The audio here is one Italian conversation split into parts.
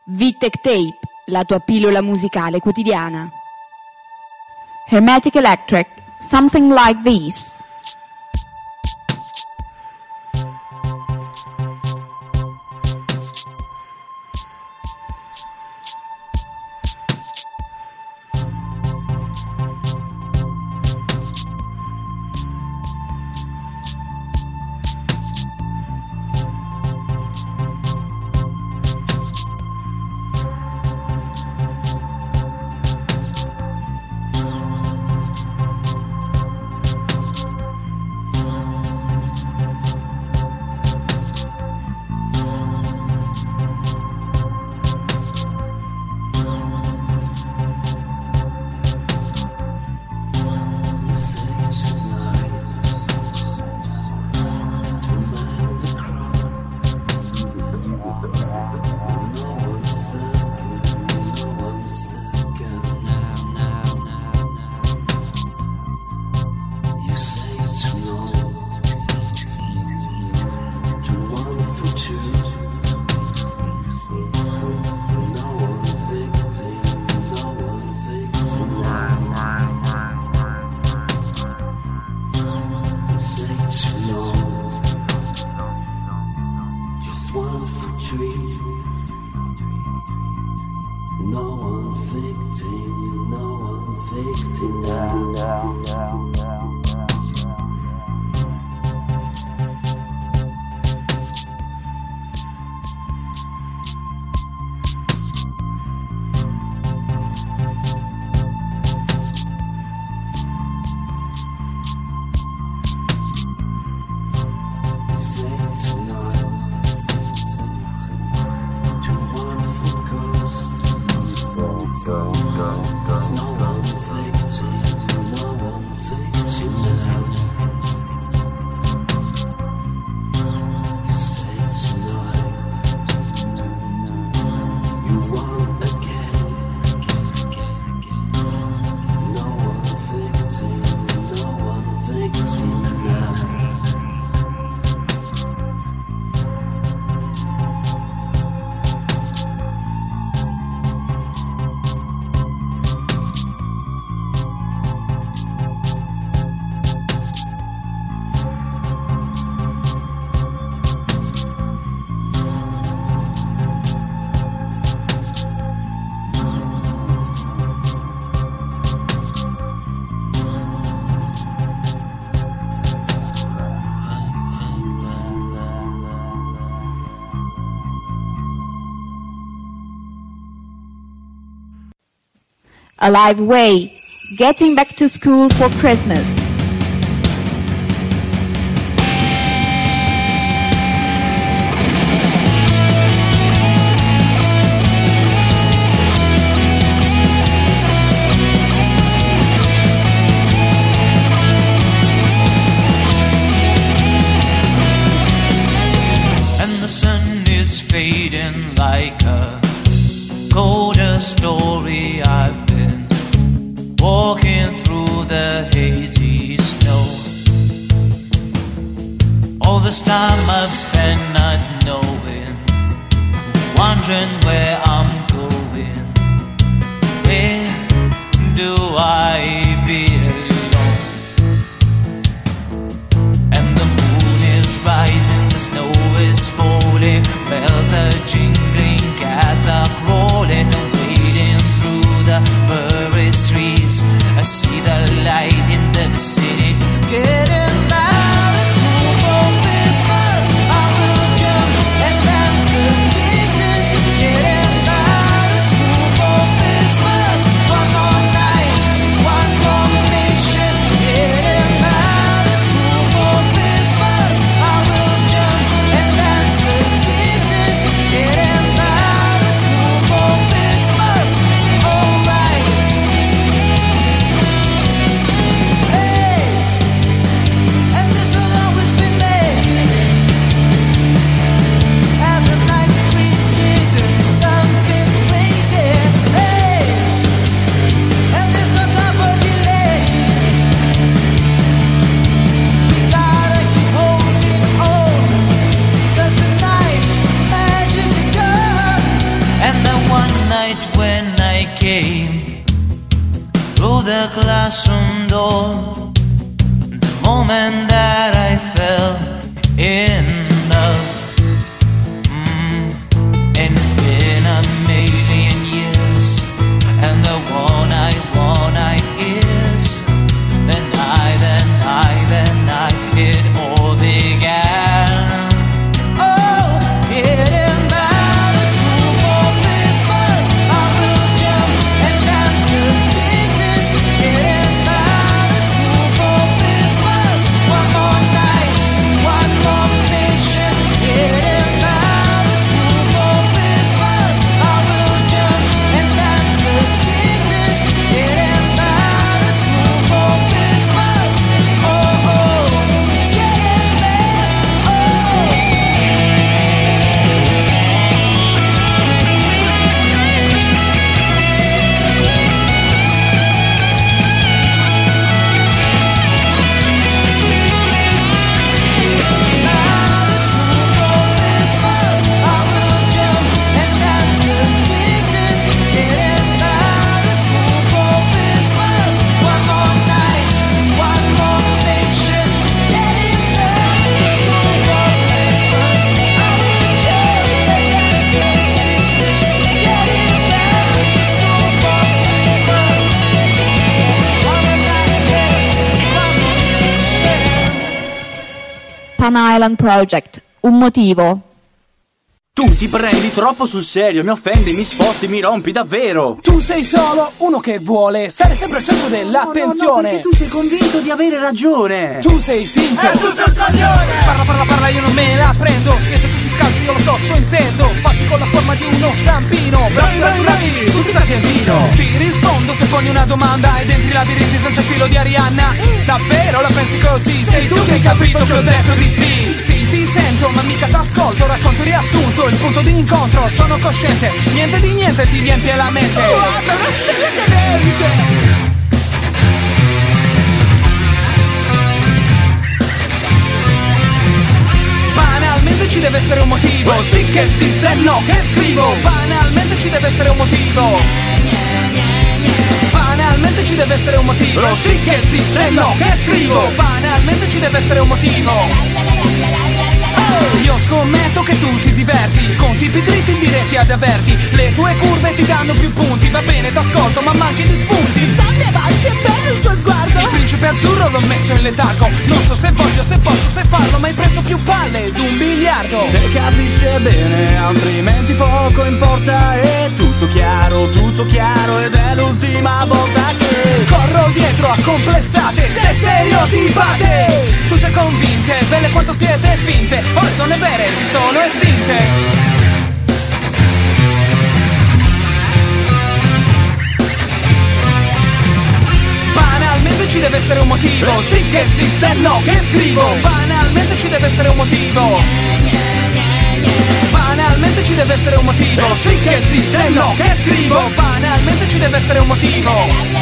Vittech Tape, la tua pillola musicale quotidiana. Hermetic Electric, Something Like This. A Live Way, Getting Back to School for Christmas. And the sun is fading like a colder story. I've been walking through the hazy snow. All this time I've spent not knowing, wondering where I'm going. Where do I belong? And the moon is rising, the snow is falling, bells are jingling, cats are crawling, wading through the furry streets. I see the light in the city, getting out of school for Christmas. I will jump and dance the kisses, getting out of school for Christmas. One more night, one more mission, getting out of school for Christmas. I will jump and dance the kisses, getting night when I came through the classroom door, the moment that I fell in love. And it's been a million years, and the one-eyed is the night, it all began. Oh, hitting by the school for Christmas, I will jump and dance to pieces. Hitting by the school for Christmas, one more night, one more mission. Hitting by the school for Christmas, I will jump and dance to pieces. Hitting by the school for Christmas, oh, oh, getting there, oh. Pan Island Project, un motivo. Tu ti prendi troppo sul serio, mi offendi, mi sposti, mi rompi davvero. Tu sei solo uno che vuole stare sempre al centro dell'attenzione. No, perché tu sei convinto di avere ragione. Tu sei finto. Tu sei un coglione. Parla, io non me la prendo. Siete tutti scalzi, io lo so, tu intendo. Fatti con la forma di uno stampino. Bravi, tutti sapientino. Ti rispondo se poni una domanda ed entri labirinti senza il filo di Arianna. Davvero la pensi così? Sei tu che hai capito che ho detto di sì. Sì, ti sento, ma mica t'ascolto. Racconto il riassunto, il punto di incontro. Sono cosciente, niente di niente ti riempie la mente. Guarda una stella cadente. Banalmente ci deve essere un motivo. Sì che sì, se no che scrivo. Banalmente ci deve essere un motivo. Banalmente ci deve essere un motivo. Sì che sì, se no che scrivo. Banalmente ci deve essere un motivo. Io scommetto che tu ti diverti con tipi dritti diretti ad averti. Le tue curve ti danno più punti. Va bene, t'ascolto ma manchi di spunti. Salve avanti, è bello il tuo sguardo. Il principe azzurro l'ho messo in letargo. Non so se voglio, se posso, se farlo, ma hai preso più palle d'1 biliardo. Se capisce bene, altrimenti poco importa. È tutto chiaro ed è l'ultima volta che corro dietro a complessate, ste stereotipate. Tutte convinte, belle quanto siete finte. Ora donne vere si sono estinte. Banalmente ci deve essere un motivo. Sì che sì, se no che scrivo. Banalmente ci deve essere un motivo. Banalmente ci deve essere un motivo. Sì che sì, se no che scrivo. Banalmente ci deve essere un motivo.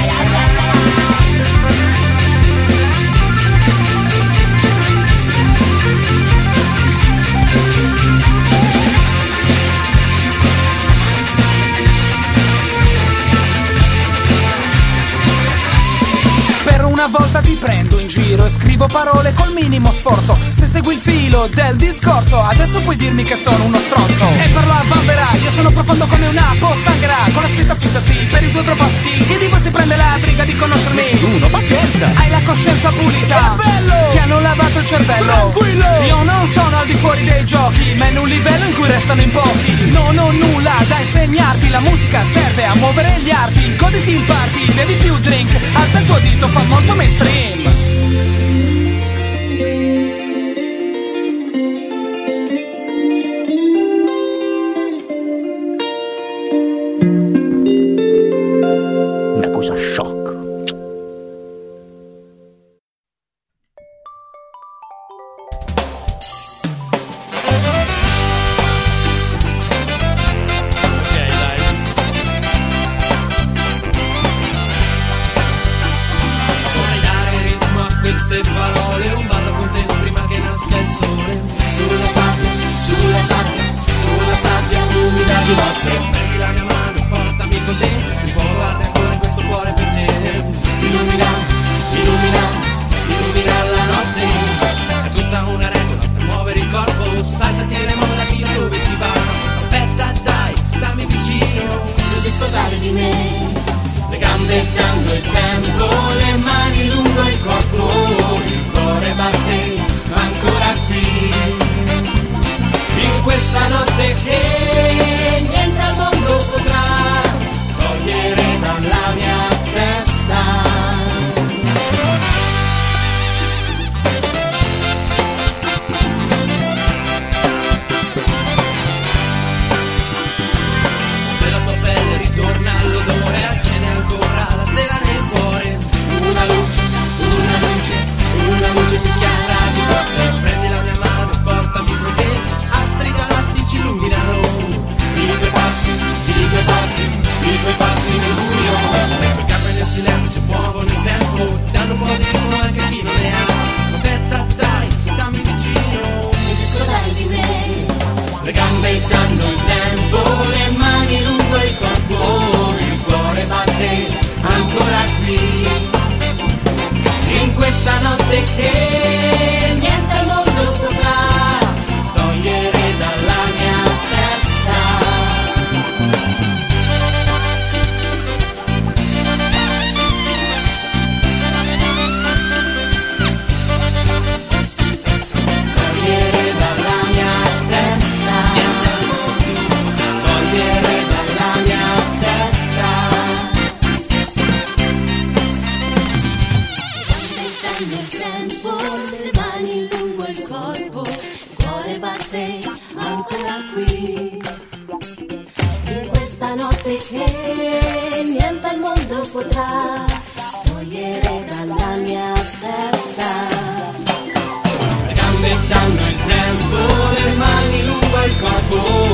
Una volta ti prendo in giro e scrivo parole col minimo sforzo. Se segui il filo del discorso, adesso puoi dirmi che sono uno stronzo. E parlo a vanvera, io sono profondo come una pozzanghera. Con la scritta finta sì, per i due propositi. Chi di voi si prende la briga di conoscermi? Nessuno, pazienza. Hai la coscienza pulita, che bello! Ti hanno lavato il cervello. Tranquillo! Io non sono al di fuori dei giochi, ma in un livello in cui restano in pochi. Non ho nulla da insegnarti, la musica serve a muovere gli arti. Goditi il party, bevi più drink, alza il tuo dito, fa molto mainstream. Una cosa shock. Vorrei dare sappi che niente al mondo potrà togliere dalla mia testa. Le gambe danno il tempo, le mani lungo il corpo,